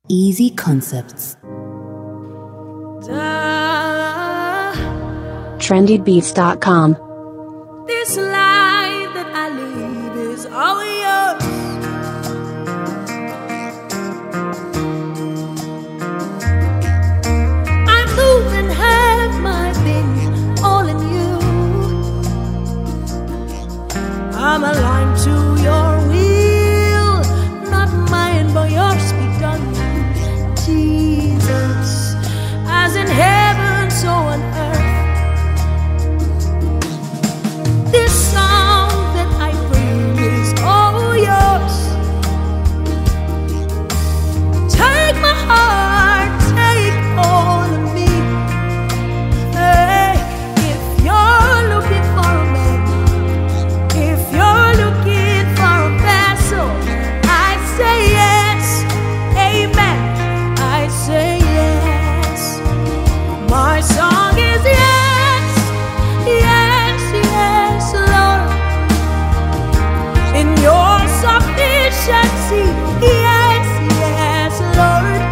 Easy Concepts. trendybeats.com. This life that I live is all yours. I move and have my being all in you. I'm aligned to your will, not mine but yours be done. Jesus, as in heaven, so on earth. This song that I bring is all yours. Take my heart, take all of me. Hey, if you're looking for a man, if you're looking for a vessel, I say yes, amen. I say yes. My song is yes, yes, yes, Lord. In your sufficiency, yes, yes, Lord.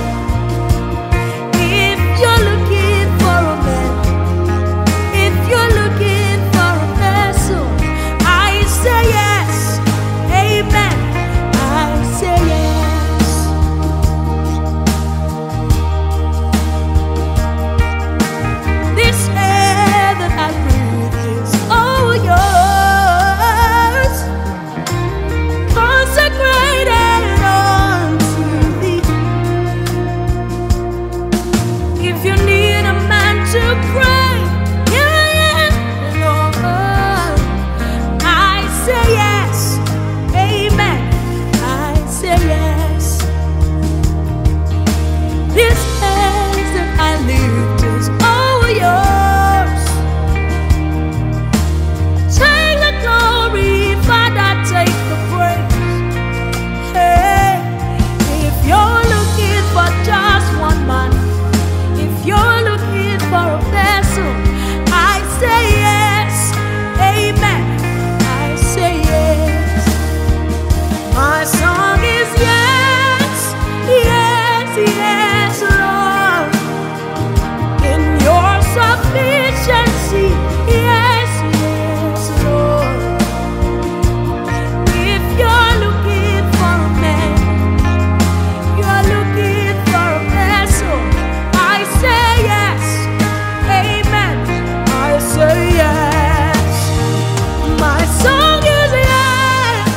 If you're looking for a man, if you're looking for a vessel, I say yes, amen. I say yes. This air that I breathe is all yours, consecrated unto thee. If you need a man to pray, here I am, Lord. I say yes, amen. I say yes. This place that I live is all yours. Take the glory, Father, take the praise. Hey, if you're looking for just one man, if you're looking for a vessel, I say yes, amen. I say yes. My song is yes, yes, yes, Lord. In your sufficiency, yes, yes, Lord. If you're looking for a man, you're looking for a vessel, I say yes, amen. I say yes. My song is yes,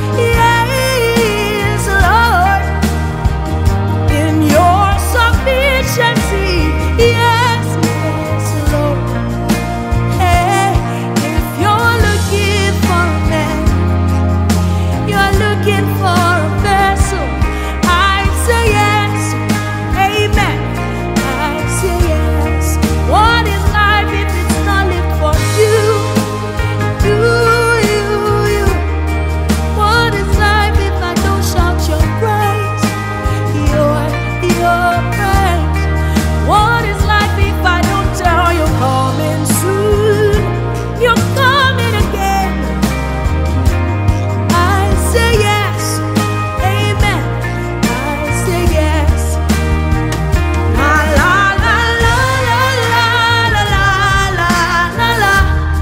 yes, Lord. In your sufficiency, yes, yes, Lord. Hey, if you're looking for a man, you're looking for a vessel, I say yes, amen. I say yes. What is life if it's not lived for you? You. What is life if I don't shout your praise? Your praise. What is life if I don't tell you coming soon? You're coming again. I say yes, amen. I say yes. La la la la la la la la la la la.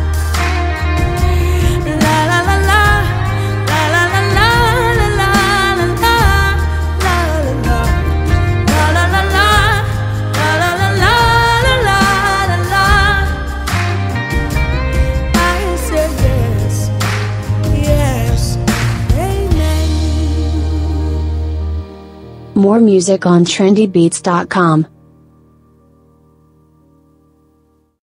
La la la la la la la la la la la la la. La la la la la la la la la la. I say yes, yes, amen. More music on trendybeats.com.